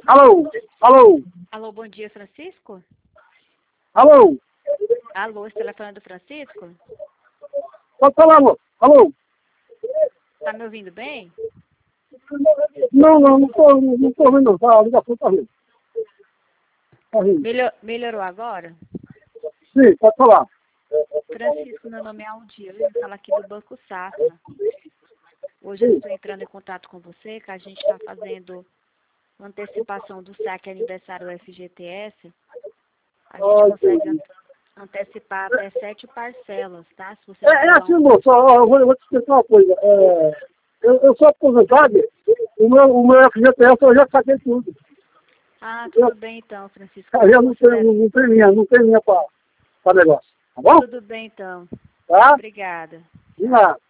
Alô? Alô? Alô, bom dia, Francisco? Alô? Alô, esse telefone é do Francisco? Pode falar, alô? Alô? Tá me ouvindo bem? Não tô ouvindo, tá, a ligação tá rindo. Tá rindo. Melhorou agora? Sim, pode falar. Francisco, meu nome é Aldir, eu falo aqui do Banco Safra. Hoje eu estou entrando em contato com você, que a gente está fazendo uma antecipação do saque aniversário FGTS. A gente consegue antecipar até 7 parcelas, tá? Se você É assim, moço, eu vou te explicar uma coisa. Eu sou aposentado, o meu FGTS eu já saquei tudo. Ah, tudo bem então, Francisco. Eu já não tem linha para negócio. Tá bom? Tudo bem então. Tá? Obrigada. De nada.